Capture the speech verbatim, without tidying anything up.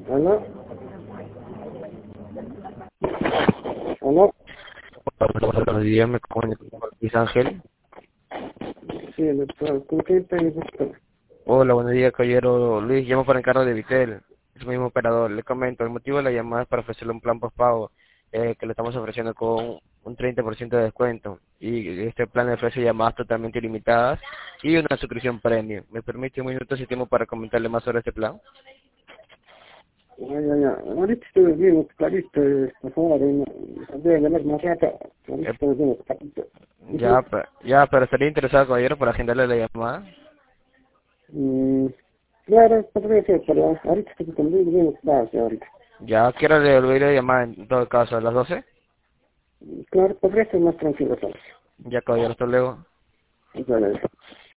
¿Aló? ¿Aló? Buenos días, me comunico con Luis Ángel. Sí, doctor. ¿Con quién tengo gusto? Hola, buenos días, caballero Luis. Llamo para encargo de Vitel, es el mismo operador. Le comento, el motivo de la llamada es para ofrecerle un plan postpago eh, que le estamos ofreciendo con un treinta por ciento de descuento. Y este plan le ofrece llamadas totalmente ilimitadas y una suscripción premium. ¿Me permite un minuto de tiempo para comentarle más sobre este plan? Ya, ya, ya. Ahorita estoy bien, clarito, por favor, no, voy a llamar más rato. Ahorita Eh, estoy bien, clarito. ya, Ujú. pe- ya, pero estaría interesado, caballero, para agendarle la llamada. Mm, claro, podría ser, pero ahorita estoy con bien, bien espacio ahorita. Ya, quiero devolver la llamada en todo caso a las doce. Claro, podría ser más tranquilo, ¿sabes? Ya, caballero, hasta luego. Entonces,